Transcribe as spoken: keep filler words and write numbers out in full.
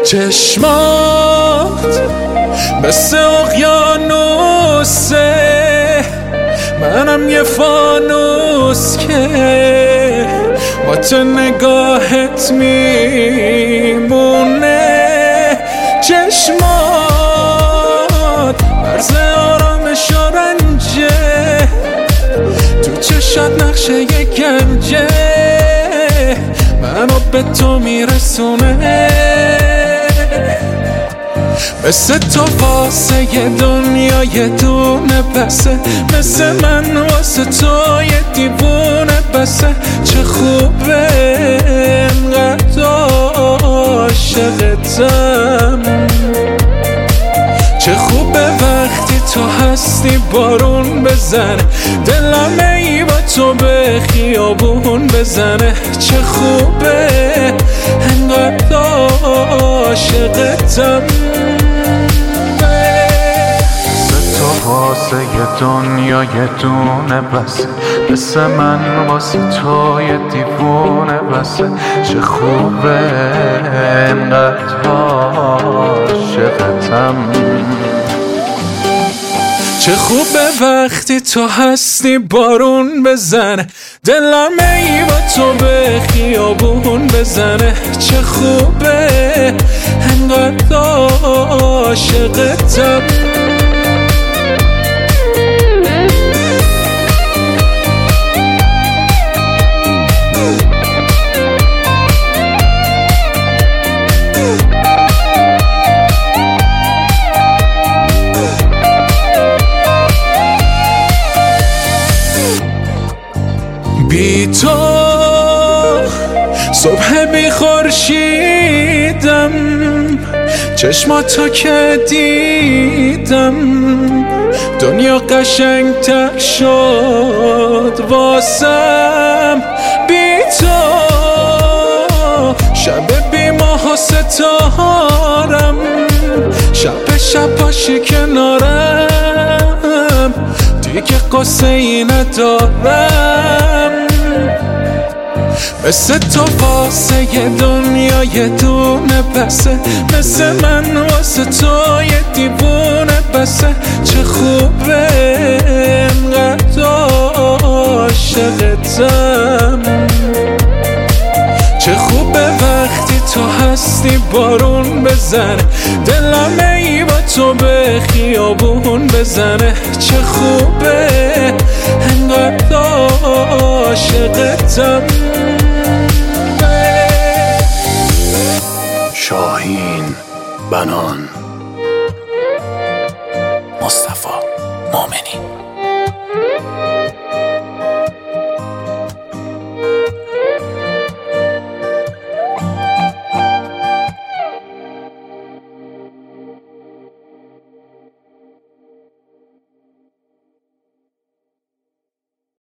چشمات مثل اقیانوسه، منم یه فانوس که با تو نگاهت میمونه. چشمات مرز آرامش و رنجه، تو چشات نقشه یه گنجه، منو به تو میرسونه. مثل تو واسه یه دنیا یه دونه بسه، مثل من واسه تو یه دیوونه بسه. چه خوبه انقدر عاشقتم، چه خوبه وقتی تو هستی بارون بزنه، دلم ای با تو به خیابون بزنه. چه خوبه انقدر عاشقتم، واسه یه دنیا یه دونه بسه، مثل من واسه تو یه دیوونه بسه. چه خوبه انقدر عاشقتم، چه خوبه وقتی تو هستی بارون بزنه، دلم ای با تو به خیابون بزنه. چه خوبه انقدر عاشقتم. بی تو صبح بی خورشیدم، چشماتو که دیدم دنیا قشنگتر شد واسم. بی تو شب بی ماه و ستارم، شب شب باشی کنارم، دیگه قصه ای ندارم. مثل تو واسه یه دنیا یه دونه بسه، مثل من واسه تو یه دیوونه بسه. چه خوبه انقدر عاشقتم، چه خوبه وقتی تو هستی بارون بزنه، دلم ای با تو به خیابون بزنه. چه خوبه انقدر عاشقتم. شاهین بنان، مصطفی مومنی.